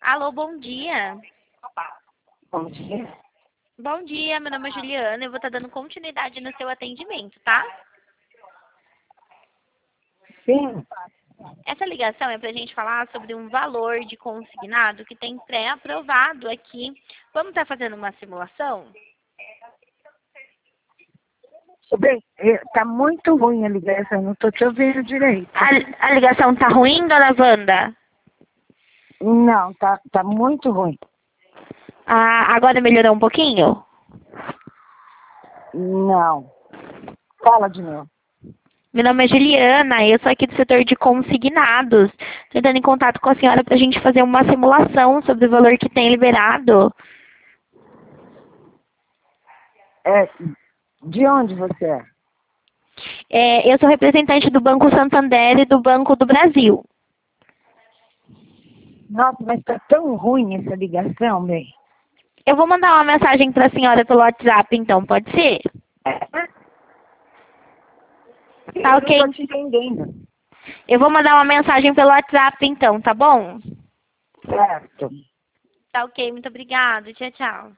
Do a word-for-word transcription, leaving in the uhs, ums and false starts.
Alô, bom dia. Bom dia. Bom dia, meu nome é Juliana, eu vou estar dando continuidade no seu atendimento, tá? Sim. Essa ligação é para a gente falar sobre um valor de consignado que tem pré-aprovado aqui. Vamos estar fazendo uma simulação? Bem, tá muito ruim a ligação, não tô te ouvindo direito. A, a ligação tá ruim, dona Wanda? Não, tá, tá muito ruim. Ah, agora melhorou um pouquinho? Não. Fala de novo. Meu nome é Juliana, eu sou aqui do setor de consignados. Tô entrando em contato com a senhora para a gente fazer uma simulação sobre o valor que tem liberado. É, de onde você é? É, eu sou representante do Banco Santander e do Banco do Brasil. Nossa, mas tá tão ruim essa ligação, bem. Eu vou mandar uma mensagem para a senhora pelo WhatsApp, então, pode ser? Tá Eu ok. não tô te entendendo. Eu vou mandar uma mensagem pelo WhatsApp, então, tá bom? Certo. Tá ok, muito obrigada. Tchau, tchau.